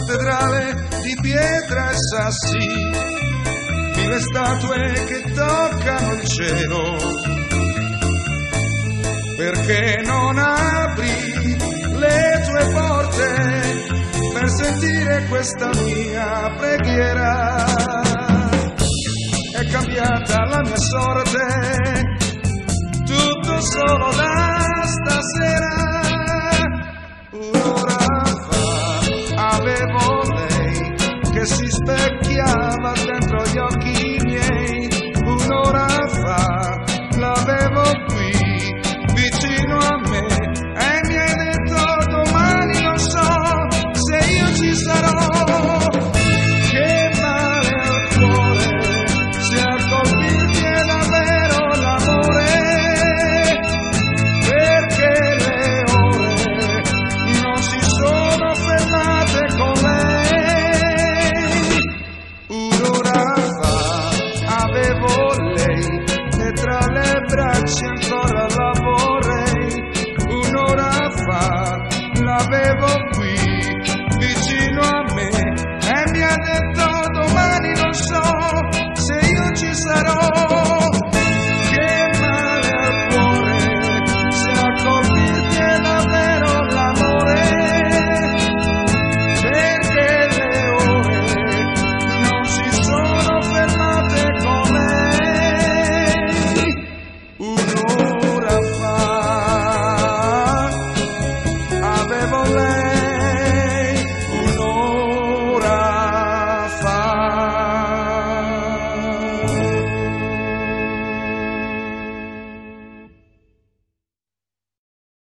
cattedrale di pietra e sassi, 1000 statue che toccano il cielo. Perché non apri le tue porte per sentire questa mia preghiera? È cambiata la mia sorte, tutto solo da stasera. Un'ora fa avevo lei che si specchiava dentro gli occhi miei. Un'ora fa l'avevo qui vicino a me e mi hai detto domani non so se io ci sarò. Che male al cuore se a colpirti è davvero l'amore, perché le ore non si sono fermate con lei. Un'ora fa avevo lei e tra le braccia ancora la vorrei. Un'ora fa l'avevo qui vicino a me e mi ha detto domani non so se io ci sarò. Che male al cuore se a colpirti è davvero l'amore, perché le ore non si sono fermate con lei. Un'ora fa avevo lei